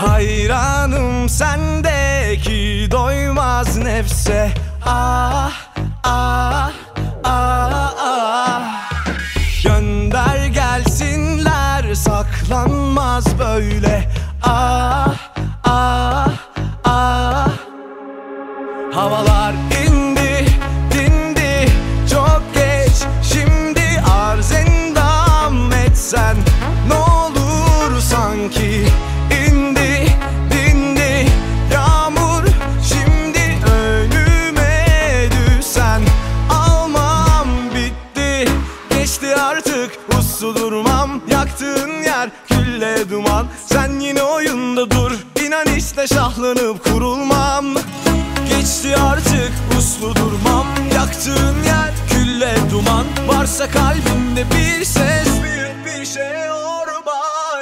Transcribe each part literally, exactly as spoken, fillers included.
Hayranım sendeki doymaz nefse. Ah ah ah ah. Gönder gelsinler, saklanmaz böyle. Ah ah ah. Havalar indi dindi, çok geç şimdi, arz endam etsen ne olur sanki. İndi dindi yağmur, şimdi önüme düşsen almam, bitti geçti artık, uslu durmam. Yaktığın yer külle duman, sen yine oyunda dur. İnan işte şahlanıp kurulmam. Geçti artık, uslu durmam. Yaktığın yer külle duman. Varsa kalbimde bir ses, büyük bir şey orba.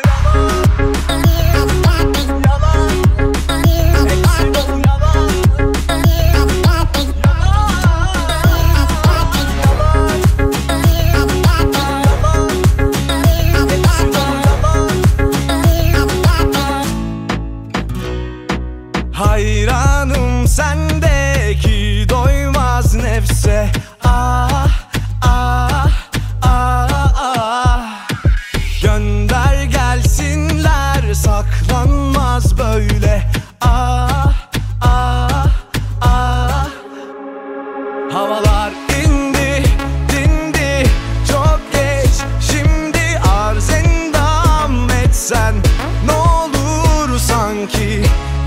Hayranım sendeki doymaz nefse. Ah ah ah ah. Gönder gelsinler, saklanmaz böyle. Ah ah ah. Havalar indi dindi, çok geç şimdi, arz endam etsen ne olur sanki.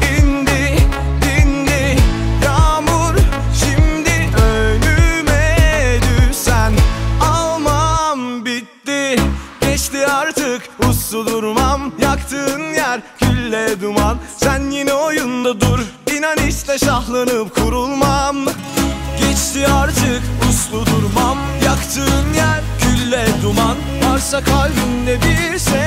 Geçti artık, uslu durmam. Yaktığın yer külle duman, sen yine oyunda dur. İnan işte şahlanıp kurulmam. Geçti artık, uslu durmam. Yaktığın yer külle duman. Varsa kalbimde bir ses,